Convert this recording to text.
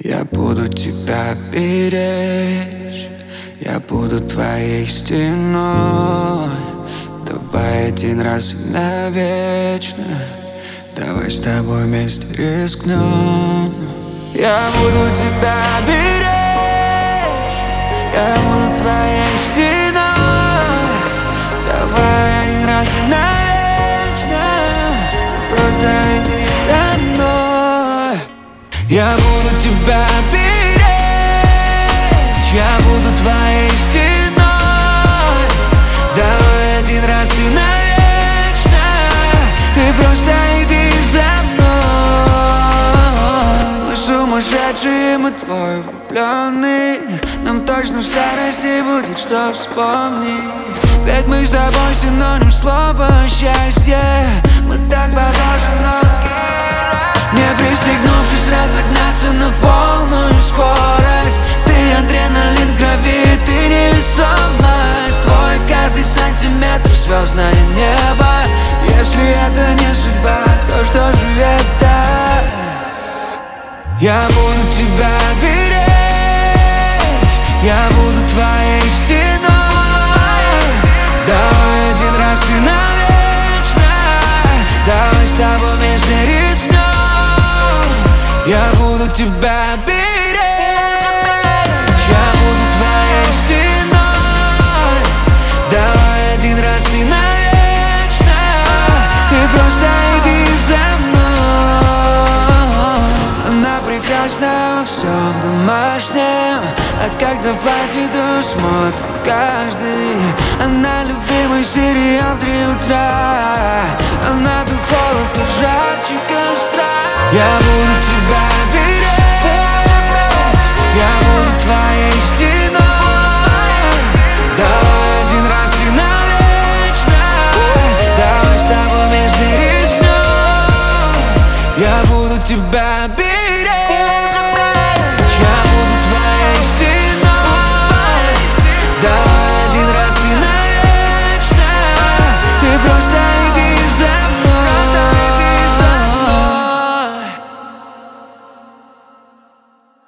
Я буду тебя беречь, я буду твоей стеной. Давай один раз и навечно, давай с тобой вместе рискнем. Я буду тебя беречь, я буду твоей стеной. Давай один раз и навечно, просто иди за мной. Я буду тебя беречь, я буду твоей стеной. Давай один раз и навечно, ты просто иди за мной. Мы сумасшедшие, мы твои влюбленные. Нам точно в старости будет что вспомнить. Ведь мы с тобой синоним слова счастье. Мы так похожи, но не пристегнувшись, разогнаться на полную скорость. Ты адреналин в крови, ты невесомость. Твой каждый сантиметр звездное небо. Если это не судьба, то что же это? Я буду тебя беречь, я буду твоей стеной. Давай один раз и навечно, давай с тобой вместе рискнем. Я буду тебя беречь, я буду твоей стеной. Давай один раз и навечно, ты просто иди за мной. Она прекрасна во всем домашнем, а когда в платье, то смотрит каждый. Она любимый сериал в 3 утра. Она то холод, то жарче костра. Я буду тебя беречь, я буду твоей стеной. Давай один раз и навечно, давай с тобой вместе рискнем. Я буду тебя беречь.